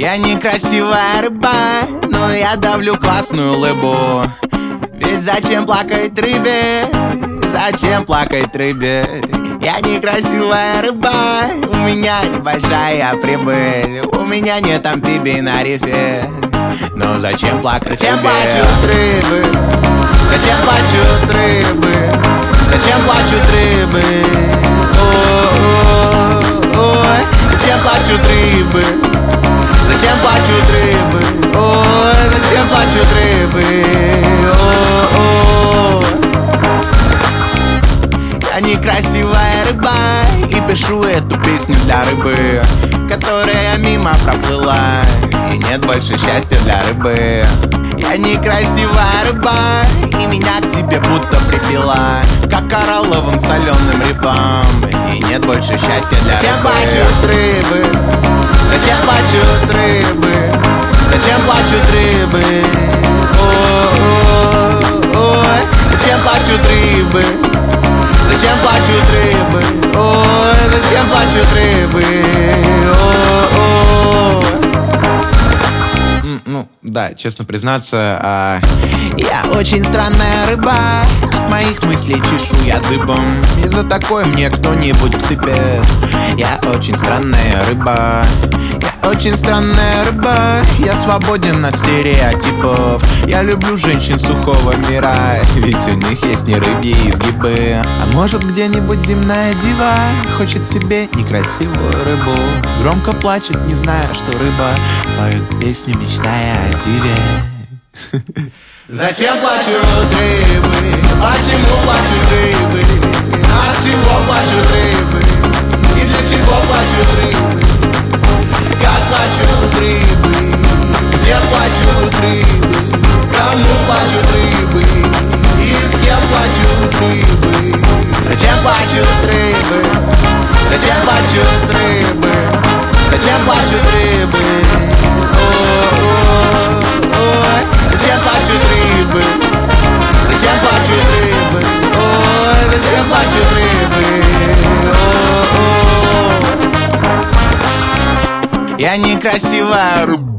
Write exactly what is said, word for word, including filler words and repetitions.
Я некрасивая рыба, но я давлю классную лыбу. Ведь зачем плакать рыбе? Зачем плакать рыбе? Я некрасивая рыба, у меня небольшая прибыль. У меня нет амфибий на рифе. Но зачем плакать? Зачем плачут рыбы? Зачем плачут рыбы? Зачем плачут рыбы? Ой, зачем плачут рыбы? Зачем плачут рыбы? Ой, зачем плачут рыбы? О-о-о. Я некрасивая рыба и пишу эту песню для рыбы, которая мимо проплыла, и нет больше счастья для рыбы. Я некрасивая рыба, и меня к тебе будто припила, как коралловым соленым рифом, и нет больше счастья для Зачем рыбы. Плачут рыбы? Зачем плачут рыбы? Зачем плачут рыбы? Ой, зачем плачут рыбы? Зачем плачут рыбы? Ой, зачем плачут рыбы? О-о-о. Ну, да, честно признаться, а... я очень странная рыба. От моих мыслей чешу я дыбом, и за такое мне кто-нибудь всыпет. Я очень странная рыба. Я очень странная рыба. Я свободен от стереотипов. Я люблю женщин сухого мира, ведь у них есть не рыбьи изгибы. А может, где-нибудь земная дива хочет себе некрасивую рыбу, громко плачет, не зная, что рыба поет песню, мечтая о диве. Зачем плачут рыбы? Почему плачут рыбы? От чего плачут рыбы? И для чего плачут рыбы? Как плачут рыбы? Где плачут рыбы? Кому плачут рыбы? И с кем плачут рыбы? Зачем плачут рыбы? Зачем плачут рыбы? Зачем плачут рыбы? Ой, зачем плачут рыбы? Зачем плачут рыбы? Ой, зачем плачут рыбы? О-о-о. Я некрасивая рыба.